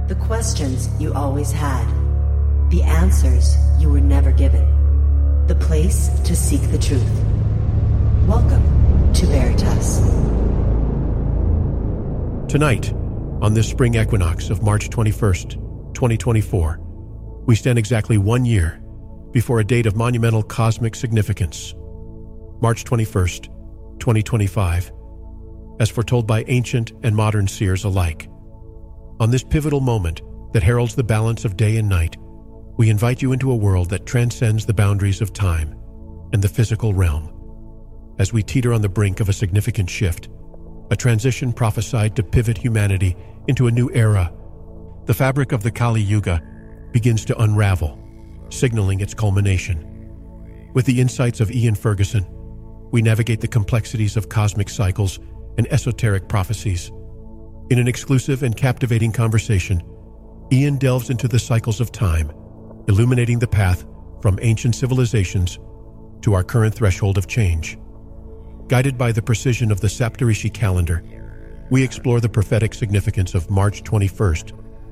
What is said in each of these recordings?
The questions you always had. The answers you were never given. The place to seek the truth. Welcome to Veritas. Tonight, on this spring equinox of March 21st, 2024, we stand exactly 1 year before a date of monumental cosmic significance. March 21st, 2025, as foretold by ancient and modern seers alike. On this pivotal moment that heralds the balance of day and night, we invite you into a world that transcends the boundaries of time and the physical realm. As we teeter on the brink of a significant shift, a transition prophesied to pivot humanity into a new era, the fabric of the Kali Yuga begins to unravel, signaling its culmination. With the insights of Ian Ferguson, we navigate the complexities of cosmic cycles and esoteric prophecies. In an exclusive and captivating conversation, Ian delves into the cycles of time, illuminating the path from ancient civilizations to our current threshold of change. Guided by the precision of the Saptarishi calendar, we explore the prophetic significance of March 21st,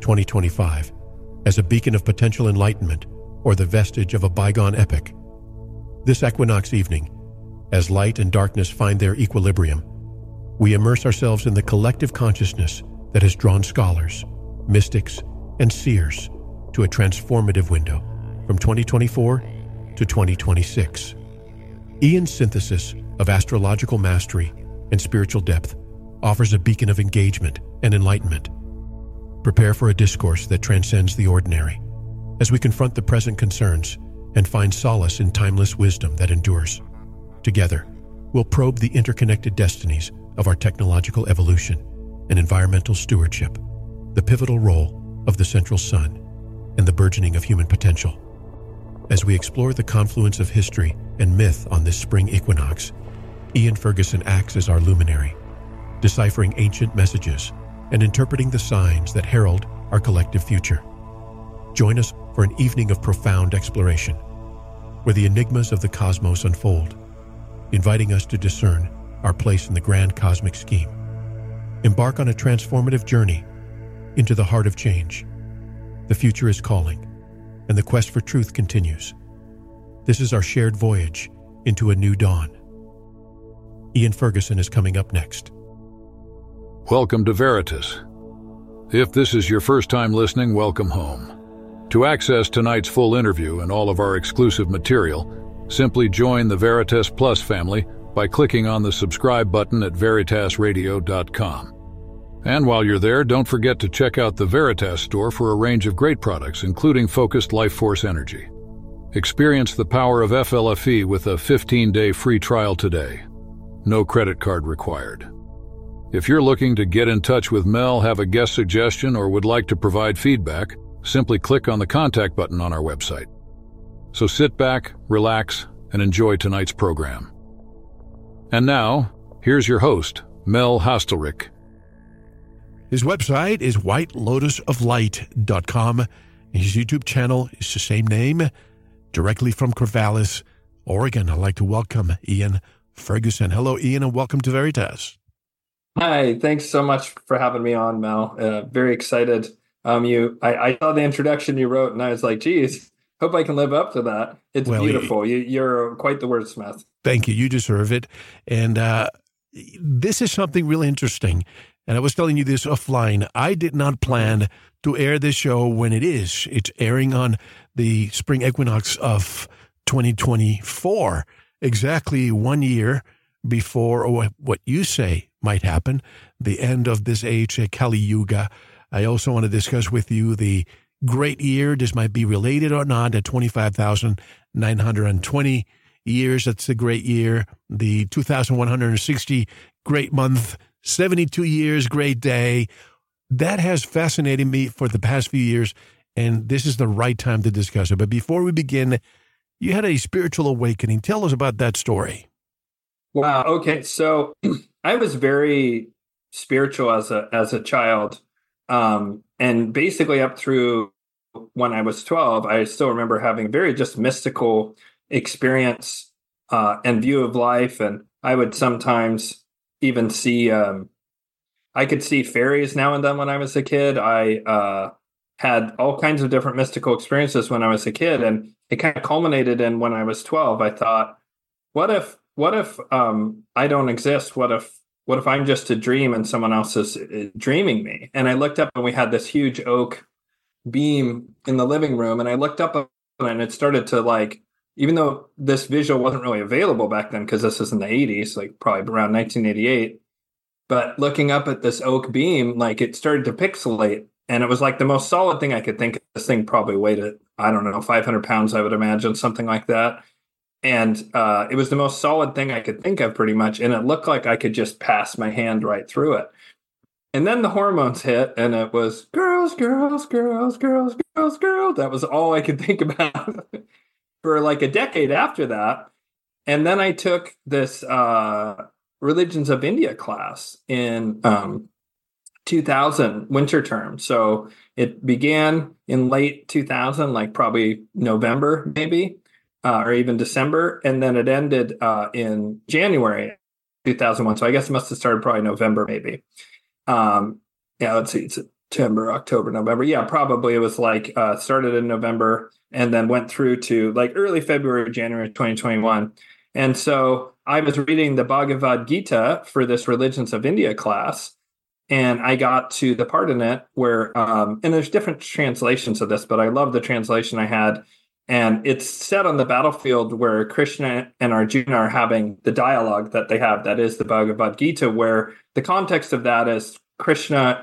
2025, as a beacon of potential enlightenment or the vestige of a bygone epoch. This equinox evening, as light and darkness find their equilibrium, we immerse ourselves in the collective consciousness that has drawn scholars, mystics, and seers to a transformative window from 2024 to 2026. Ian's synthesis of astrological mastery and spiritual depth offers a beacon of engagement and enlightenment. Prepare for a discourse that transcends the ordinary as we confront the present concerns and find solace in timeless wisdom that endures. Together, we'll probe the interconnected destinies of our technological evolution and environmental stewardship, the pivotal role of the central sun, and the burgeoning of human potential. As we explore the confluence of history and myth on this spring equinox, Ian Ferguson acts as our luminary, deciphering ancient messages and interpreting the signs that herald our collective future. Join us for an evening of profound exploration, where the enigmas of the cosmos unfold, inviting us to discern our place in the grand cosmic scheme. Embark on a transformative journey into the heart of change. The future is calling, and the quest for truth continues. This is our shared voyage into a new dawn. Ian Ferguson is coming up next. Welcome to Veritas. If this is your first time listening, welcome home. To access tonight's full interview and all of our exclusive material, simply join the Veritas Plus family by clicking on the subscribe button at veritasradio.com. And while you're there, don't forget to check out the Veritas store for a range of great products, including focused life force energy. Experience the power of FLFE with a 15-day free trial today. No credit card required. If you're looking to get in touch with Mel, have a guest suggestion, or would like to provide feedback, simply click on the contact button on our website. So sit back, relax, and enjoy tonight's program. And now, here's your host, Mel Hastelrick. His website is whitelotusoflight.com. His YouTube channel is the same name, directly from Corvallis, Oregon. I'd like to welcome Ian Ferguson. Hello, Ian, and welcome to Veritas. Hi, thanks so much for having me on, Mel. Very excited. I saw the introduction you wrote, and I was like, geez, hope I can live up to that. It's beautiful. You're quite the wordsmith. Thank you. You deserve it. And this is something really interesting. And I was telling you this offline. I did not plan to air this show when it is. It's airing on the spring equinox of 2024, exactly 1 year before what you say might happen, the end of this age, Kali Yuga. I also want to discuss with you the great year. This might be related or not, at 25,920 years. That's the great year. The 2,160 great month, 72 years, great day. That has fascinated me for the past few years, and this is the right time to discuss it. But before we begin, you had a spiritual awakening. Tell us about that story. Wow. Okay. So I was very spiritual as a child. And basically up through when I was 12, I still remember having very just mystical experience and view of life. And I would sometimes even see, I could see fairies now and then when I was a kid. I had all kinds of different mystical experiences when I was a kid, and it kind of culminated in when I was 12. I thought, what if I don't exist? What if I'm just a dream and someone else is dreaming me? And I looked up and we had this huge oak beam in the living room, and I looked up and it started to like, even though this visual wasn't really available back then because this is in the 80s, like probably around 1988, but looking up at this oak beam, like it started to pixelate, and it was like the most solid thing I could think of. This thing probably weighed, I don't know, 500 pounds, I would imagine, something like that. And it was the most solid thing I could think of pretty much. And it looked like I could just pass my hand right through it. And then the hormones hit, and it was girls, girls, girls, girls, girls, girls. That was all I could think about for like a decade after that. And then I took this Religions of India class in 2000 winter term. So it began in late 2000, like probably November, maybe, or even December. And then it ended in January 2001. So I guess it must have started probably November, maybe. Let's see, September, October, November. Yeah, probably it was like started in November and then went through to like early February, January 2021. And so I was reading the Bhagavad Gita for this Religions of India class. And I got to the part in it where, and there's different translations of this, but I love the translation I had. And it's set on the battlefield where Krishna and Arjuna are having the dialogue that they have. That is the Bhagavad Gita, where the context of that is Arjuna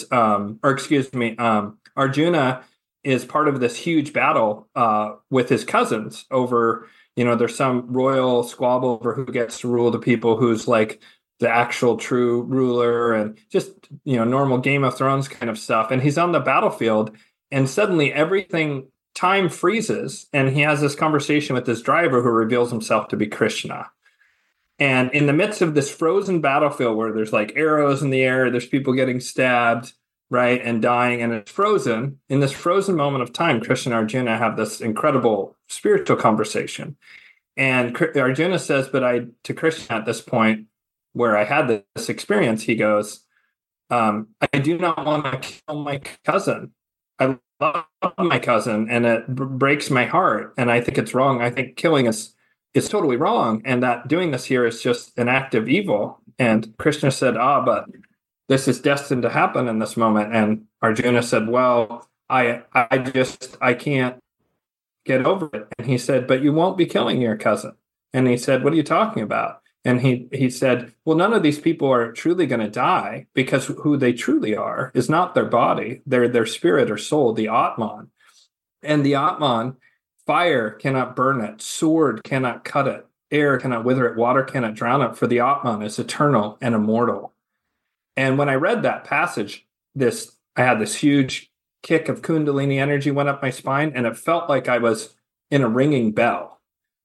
is part of this huge battle with his cousins over, there's some royal squabble over who gets to rule the people, who's like the actual true ruler, and just, normal Game of Thrones kind of stuff. And he's on the battlefield, and suddenly time freezes, and he has this conversation with this driver who reveals himself to be Krishna. And in the midst of this frozen battlefield where there's like arrows in the air, there's people getting stabbed, right, and dying, and it's frozen. In this frozen moment of time, Krishna and Arjuna have this incredible spiritual conversation. And Arjuna says, to Krishna at this point, where I had this experience, he goes, I do not want to kill my cousin. I love my cousin, and it breaks my heart, and I think it's wrong. I think killing is totally wrong, and that doing this here is just an act of evil. And Krishna said, but this is destined to happen in this moment. And Arjuna said, well, I can't get over it. And he said, but you won't be killing your cousin. And he said, what are you talking about? And he said, well, none of these people are truly going to die, because who they truly are is not their body. They're their spirit or soul, the Atman. And the Atman, fire cannot burn it. Sword cannot cut it. Air cannot wither it. Water cannot drown it. For the Atman is eternal and immortal. And when I read that passage, I had this huge kick of Kundalini energy went up my spine, and it felt like I was in a ringing bell.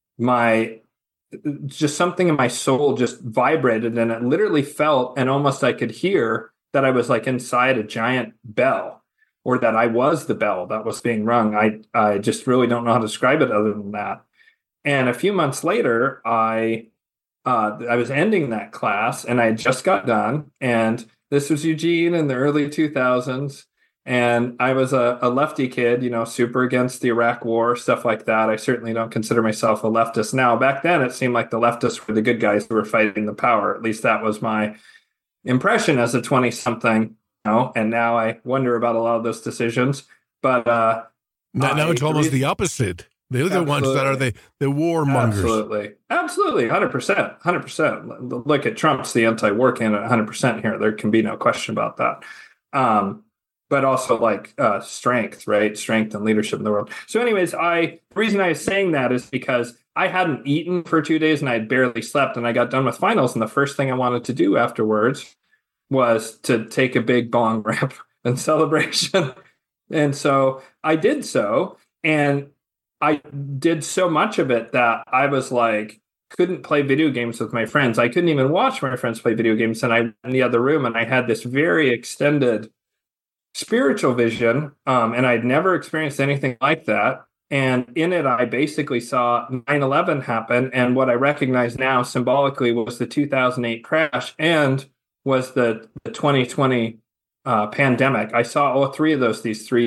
Just something in my soul just vibrated, and it literally felt, and almost I could hear that I was like inside a giant bell, or that I was the bell that was being rung. I just really don't know how to describe it other than that. And a few months later, I was ending that class, and I had just got done, and this was Eugene in the early 2000s. And I was a lefty kid, super against the Iraq war, stuff like that. I certainly don't consider myself a leftist now. Back then, it seemed like the leftists were the good guys who were fighting the power. At least that was my impression as a 20-something. And now I wonder about a lot of those decisions. But now it's almost the opposite. They're the ones that are the warmongers. Absolutely. 100%. Look at Trump's the anti-war candidate 100% here. There can be no question about that. But also like strength, right? Strength and leadership in the world. So anyways, the reason I was saying that is because I hadn't eaten for 2 days and I had barely slept, and I got done with finals. And the first thing I wanted to do afterwards was to take a big bong rip in celebration. And so I did so. And I did so much of it that I was like, couldn't play video games with my friends. I couldn't even watch my friends play video games. And I went in the other room, and I had this very extended spiritual vision, and I'd never experienced anything like that. And in it, I basically saw 9/11 happen, and what I recognize now symbolically was the 2008 crash and was the 2020 pandemic. I saw all three of these three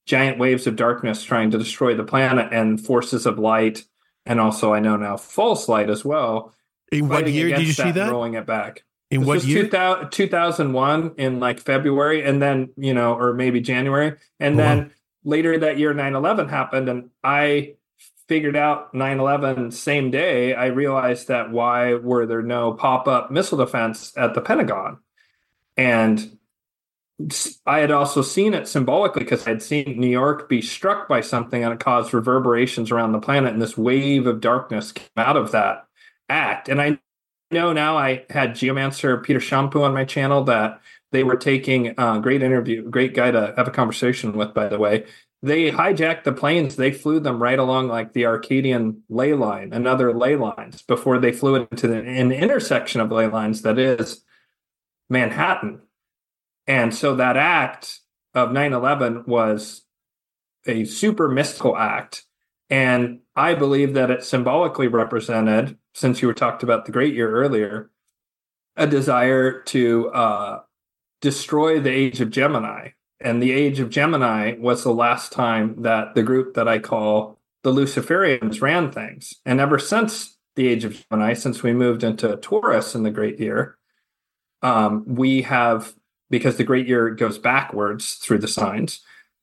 giant waves of darkness trying to destroy the planet, and forces of light, and also I know now false light as well. In what year did you see that? Rolling it back. In this what was year? 2001 in like February, and then, or maybe January. And then later that year, 9/11 happened, and I figured out 9/11 same day. I realized that why were there no pop-up missile defense at the Pentagon? And I had also seen it symbolically because I'd seen New York be struck by something and it caused reverberations around the planet, and this wave of darkness came out of that act. And I know now, I had geomancer Peter Champoux on my channel, that they were taking a great guy to have a conversation with, by the way. They hijacked the planes. They flew them right along like the Arcadian ley line and other ley lines before they flew it into an intersection of ley lines that is Manhattan. And so that act of 9/11 was a super mystical act. And I believe that it symbolically represented, since you were talked about the Great Year earlier, a desire to destroy the Age of Gemini. And the Age of Gemini was the last time that the group that I call the Luciferians ran things. And ever since the Age of Gemini, since we moved into Taurus in the Great Year, we have, because the Great Year goes backwards through the signs,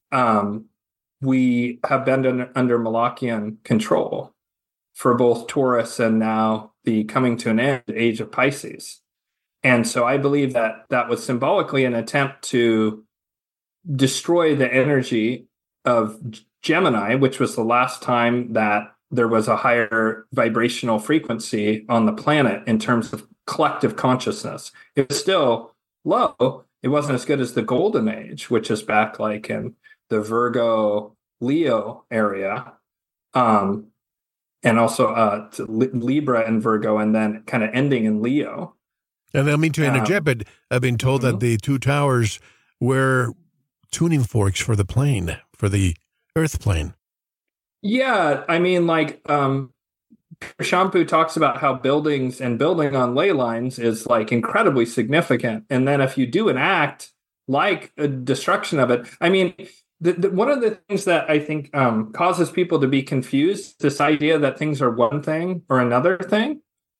we have been under Malachian control for both Taurus and now the coming to an end Age of Pisces. And so I believe that that was symbolically an attempt to destroy the energy of Gemini, which was the last time that there was a higher vibrational frequency on the planet in terms of collective consciousness. It was still low. It wasn't as good as the Golden Age, which is back like in the Virgo Leo area, and also Libra and Virgo, and then kind of ending in Leo. And I mean to interject, but I've been told that the two towers were tuning forks for the plane, for the Earth plane. Yeah, I mean, like Champoux talks about how building on ley lines is like incredibly significant. And then if you do an act like a destruction of it, I mean, one of the things that I think causes people to be confused, this idea that things are one thing or another thing.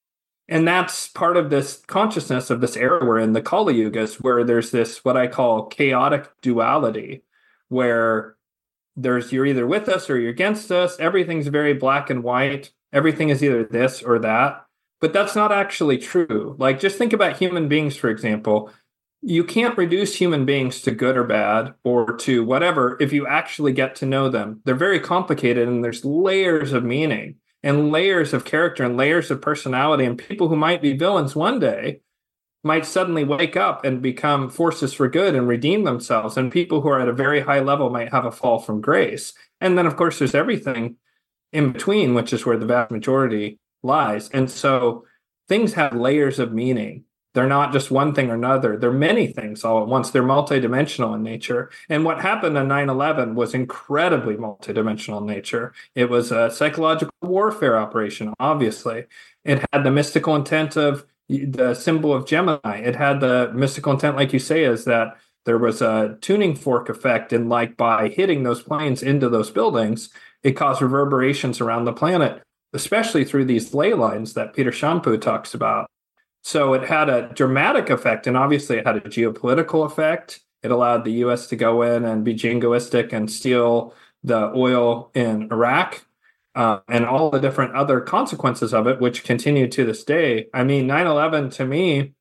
And that's part of this consciousness of this era we're in, the Kali Yugas, where there's this, what I call chaotic duality, where you're either with us or you're against us. Everything's very black and white. Everything is either this or that. But that's not actually true. Like, just think about human beings, for example. You can't reduce human beings to good or bad or to whatever if you actually get to know them. They're very complicated, and there's layers of meaning and layers of character and layers of personality. And people who might be villains one day might suddenly wake up and become forces for good and redeem themselves. And people who are at a very high level might have a fall from grace. And then, of course, there's everything in between, which is where the vast majority lies. And so things have layers of meaning. They're not just one thing or another. They're many things all at once. They're multidimensional in nature. And what happened on 9/11 was incredibly multidimensional in nature. It was a psychological warfare operation, obviously. It had the mystical intent of the symbol of Gemini. It had the mystical intent, like you say, is that there was a tuning fork effect. And like by hitting those planes into those buildings, it caused reverberations around the planet, especially through these ley lines that Peter Champoux talks about. So it had a dramatic effect, and obviously it had a geopolitical effect. It allowed the U.S. to go in and be jingoistic and steal the oil in Iraq, and all the different other consequences of it, which continue to this day. I mean, 9/11, to me,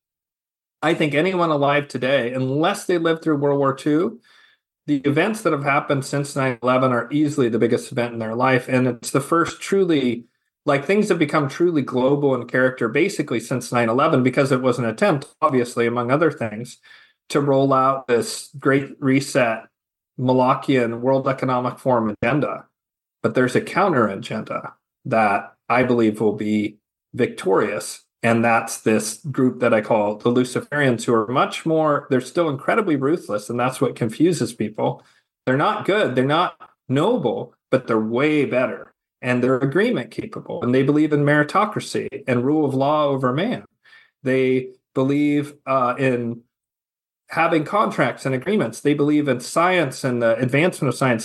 I think anyone alive today, unless they lived through World War II, the events that have happened since 9/11 are easily the biggest event in their life. And it's the first truly, like, things have become truly global in character basically since 9/11, because it was an attempt, obviously, among other things, to roll out this great reset Malachian World Economic Forum agenda. But there's a counter agenda that I believe will be victorious. And that's this group that I call the Luciferians, who are much more, they're still incredibly ruthless. And that's what confuses people. They're not good. They're not noble, but they're way better. And they're agreement capable, and they believe in meritocracy and rule of law over man. They believe in having contracts and agreements. They believe in science and the advancement of science,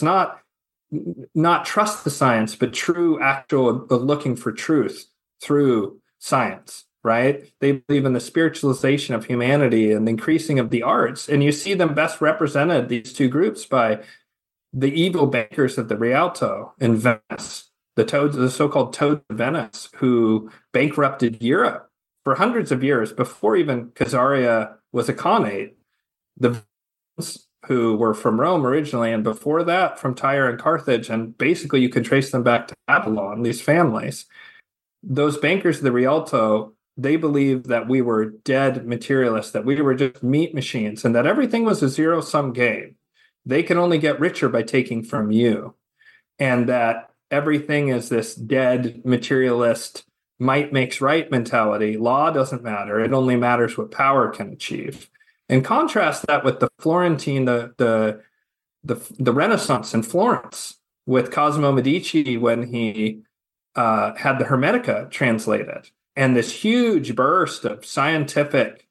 not trust the science, but true actual looking for truth through science, right? They believe in the spiritualization of humanity and the increasing of the arts. And you see them best represented, these two groups, by the evil bankers of the Rialto in Venice, the so-called Toads of Venice, who bankrupted Europe for hundreds of years before even Khazaria was a Khanate. The who were from Rome originally, and before that from Tyre and Carthage, and basically you can trace them back to Babylon, these families. Those bankers of the Rialto, they believed that we were dead materialists, that we were just meat machines, and that everything was a zero-sum game. They can only get richer by taking from you, and that everything is this dead materialist might makes right mentality. Law doesn't matter. It only matters what power can achieve. And contrast that with the Florentine, the Renaissance in Florence, with Cosimo Medici when he had the Hermetica translated, and this huge burst of scientific,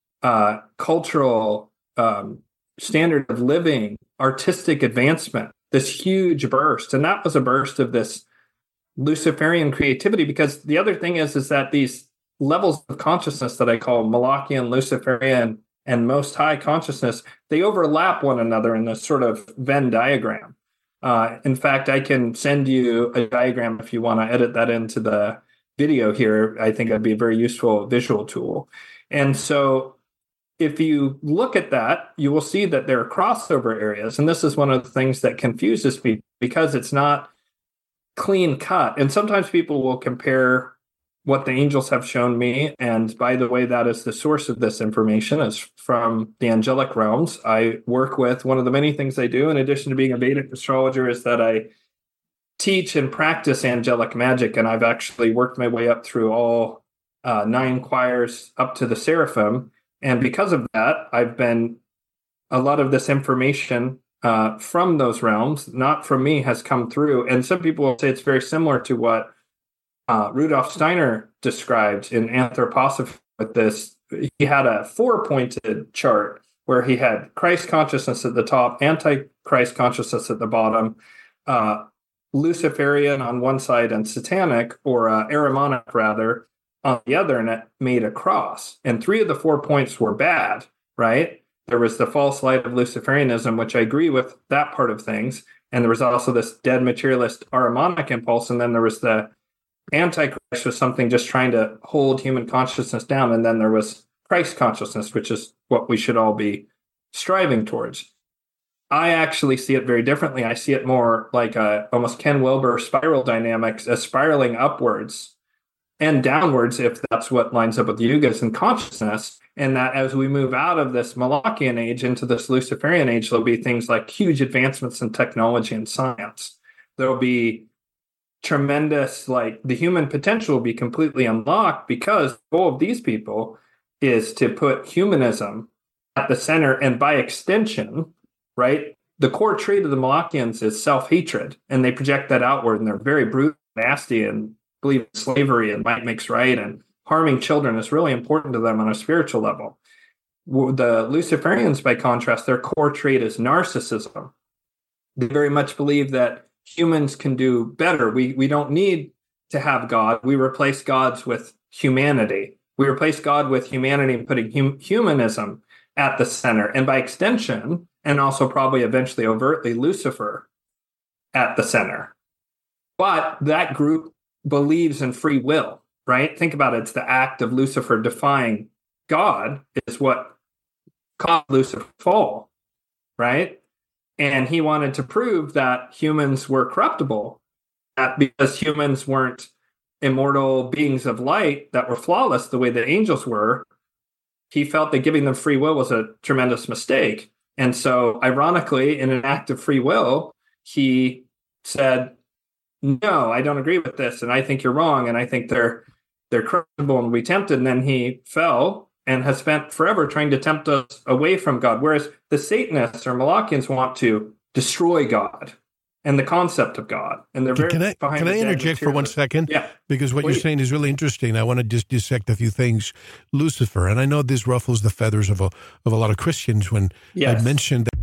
cultural standard of living, artistic advancement, this huge burst. And that was a burst of this Luciferian creativity, because the other thing is that these levels of consciousness that I call Malachian, Luciferian, and Most High consciousness, they overlap one another in this sort of Venn diagram. In fact, I can send you a diagram if you want to edit that into the video here. I think that'd be a very useful visual tool. And so if you look at that, you will see that there are crossover areas. And this is one of the things that confuses me, because it's not clean cut. And sometimes people will compare what the angels have shown me. And by the way, that is the source of this information, is from the angelic realms. I work with, one of the many things I do, in addition to being a Vedic astrologer, is that I teach and practice angelic magic. And I've actually worked my way up through all 9 choirs up to the seraphim. And because of that, a lot of this information from those realms, not from me, has come through. And some people will say it's very similar to what Rudolf Steiner described in Anthroposophy with this. He had a 4-pointed chart where he had Christ consciousness at the top, Antichrist consciousness at the bottom, Luciferian on one side and Satanic, or Ahrimanic rather, on the other, and it made a cross. And 3 of the 4 points were bad, right? There was the false light of Luciferianism, which I agree with that part of things. And there was also this dead materialist Ahrimanic impulse. And then there was the Antichrist, was something just trying to hold human consciousness down. And then there was Christ consciousness, which is what we should all be striving towards. I actually see it very differently. I see it more like almost Ken Wilber spiral dynamics, as spiraling upwards and downwards, if that's what lines up with yugas and consciousness. And that as we move out of this Malachian age into this Luciferian age, there'll be things like huge advancements in technology and science. There'll be tremendous, like, the human potential will be completely unlocked, because the goal of these people is to put humanism at the center. And by extension, right, the core trait of the Malachians is self-hatred, and they project that outward, and they're very brutal, nasty, and believe in slavery and might makes right, and harming children is really important to them on a spiritual level. The Luciferians, by contrast, their core trait is narcissism. They very much believe that humans can do better. We don't need to have God. We replace gods with humanity. We replace God with humanity and putting humanism at the center. And by extension, and also probably eventually overtly, Lucifer at the center. But that group believes in free will, right? Think about it. It's the act of Lucifer defying God is what caused Lucifer to fall, right? And he wanted to prove that humans were corruptible, that because humans weren't immortal beings of light that were flawless the way that angels were, he felt that giving them free will was a tremendous mistake. And so, ironically, in an act of free will, he said, no, I don't agree with this, and I think you're wrong, and I think they're corruptible and we tempted. And then he fell and has spent forever trying to tempt us away from God. Whereas the Satanists or Malachians want to destroy God, and the concept of God. And they're very Can I interject for 1 second? Yeah. Because what you're saying is really interesting. I want to just dissect a few things. Lucifer, and I know this ruffles the feathers of a lot of Christians when I mentioned that.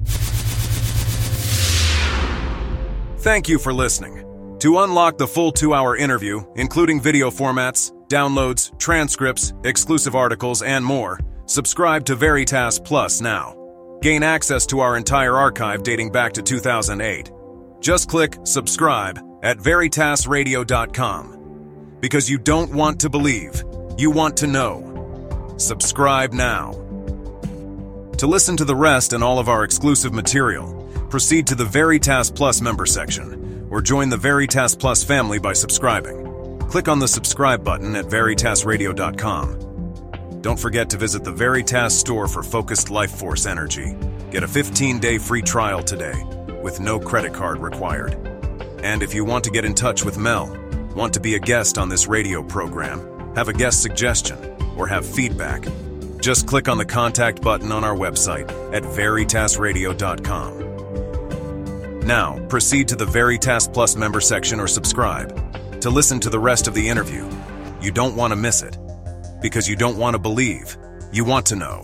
Thank you for listening. To unlock the full 2-hour interview, including video formats, downloads, transcripts, exclusive articles, and more, subscribe to Veritas Plus now. Gain access to our entire archive dating back to 2008. Just click subscribe at veritasradio.com. Because you don't want to believe, you want to know. Subscribe now. To listen to the rest and all of our exclusive material, proceed to the Veritas Plus member section, or join the Veritas Plus family by subscribing. Click on the subscribe button at veritasradio.com. Don't forget to visit the Veritas store for focused life force energy. Get a 15-day free trial today, with no credit card required. And if you want to get in touch with Mel, want to be a guest on this radio program, have a guest suggestion, or have feedback, just click on the contact button on our website at veritasradio.com. Now, proceed to the Veritas Plus member section or subscribe to listen to the rest of the interview. You don't want to miss it. Because you don't want to believe, you want to know.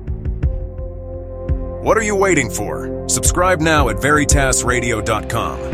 What are you waiting for? Subscribe now at veritasradio.com.